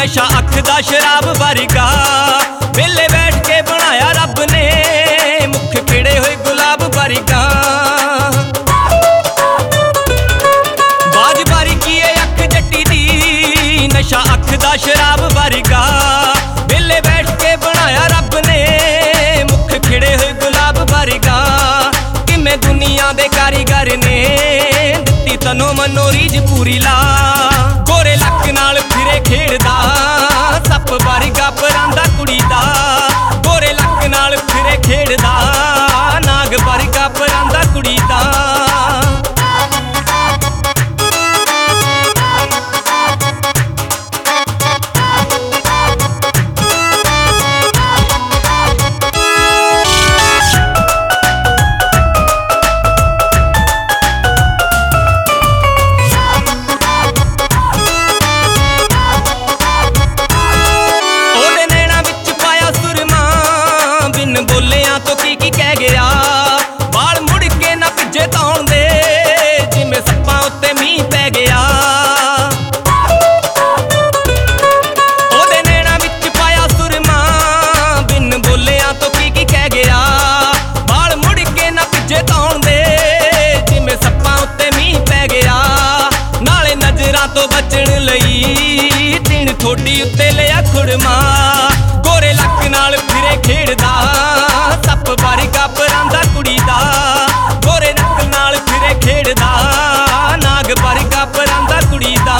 नशा अख दा शराब वर्गा वेले बैठ के बनाया रब ने मुख खिड़े हुए गुलाब वर्गा बाज बारी की अख जट्टी दी नशा अख दा शराब वर्गा वेले बैठ के बनाया रब ने मुख खिड़े हुए गुलाब वर्गा किमें दुनिया दे कारीगर ने दित्ती तनो मनो रीझ पूरी ला गोरे लक नाल फिरे खेड़दा सप वर्गा परांदा कुड़ी दा गोरे लक नाल फिरे खेड़दा नाग वर्गा परांदा कुड़ी दा तो की कह गया बाल मुड़ के ना पिजे तौण दे जिमें सप्पां उत्ते मींह पै गया ओदे नैना विच पाया सुरमा बिन बोलिया तो की कह गया बाल मुड़ के ना पिजे तौण दे जिमें सप्पां उत्ते मींह पै गया नाले नजरां तो बचण लई तीन ठोडी उत्ते लिया खुड़मा गोरे लक नाल फिरे खेड़दा सप वर्गा परांदा कुड़ी दा गोरे नक नाल फिरे खेड़दा नाग वर्गा परांदा कुड़ी दा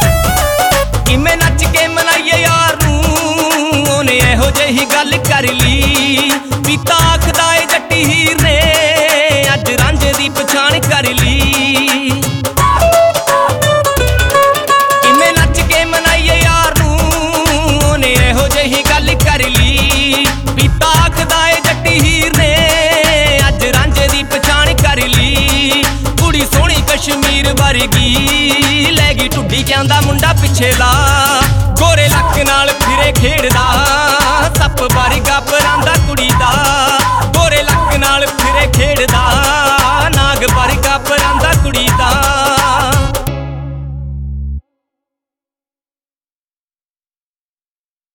किमें नच के मनाइए यार नूं ओने एहो जही गल कर ली